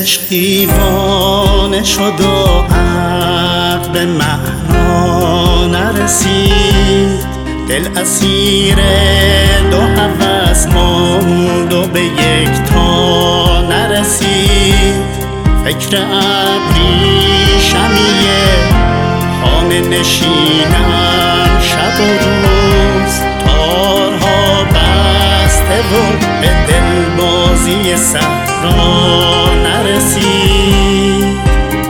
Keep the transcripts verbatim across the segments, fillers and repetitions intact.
عشق دیوانه شد و عقل به معنا نرسید، دل اسیر دو هوس ماند و به یک تا نرسید. فکر ابریشمیه خانه نشینم شب و روز، تارها بسته و به دلبازی صحرا نرسید.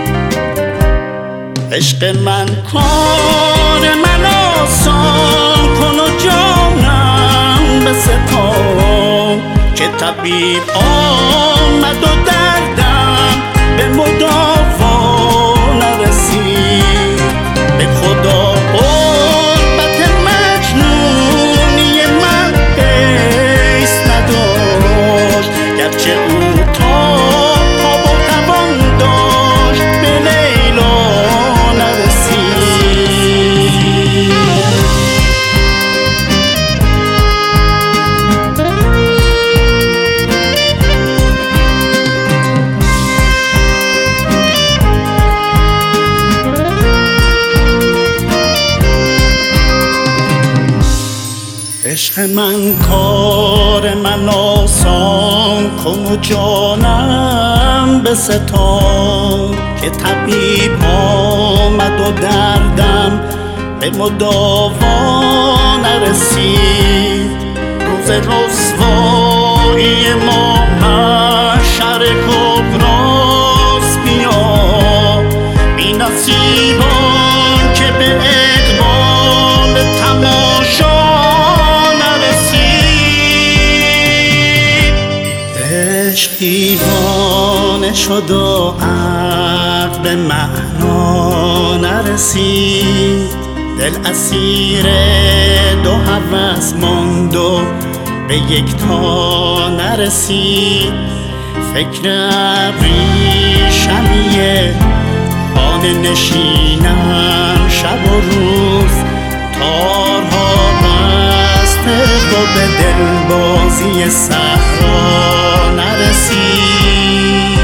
عشق من کار من آسان کن و جانم بستان، که طبیب آمد و دردم به مداوا نرسید. به خدا قربت مجنونی من حیث نداشت، گرچه او تا خواب و توان داشت به لیلا نرسید. عشق من کار من آسان کن و جانم بستان، که طبیب آمد و دردم به مداوا نرسید. روز رسوایی ما محشر کبراست، بیا بی نصیبان که به اقبال تماشا عشق دیوانه شد و عقل به معنا نرسید، دل اسیر دو هوس ماند و به یک تا نرسید. فکر ابریشمیه خانه نشینم شب و روز، تارها بسته و به دلبازی صحرا نرسید.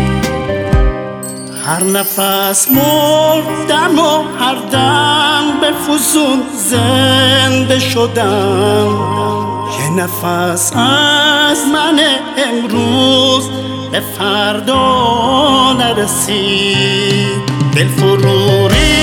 هر نفس مردم و هر دم به فسون زنده شدم، یه نفس از من امروز به فردا نرسید. دل فروری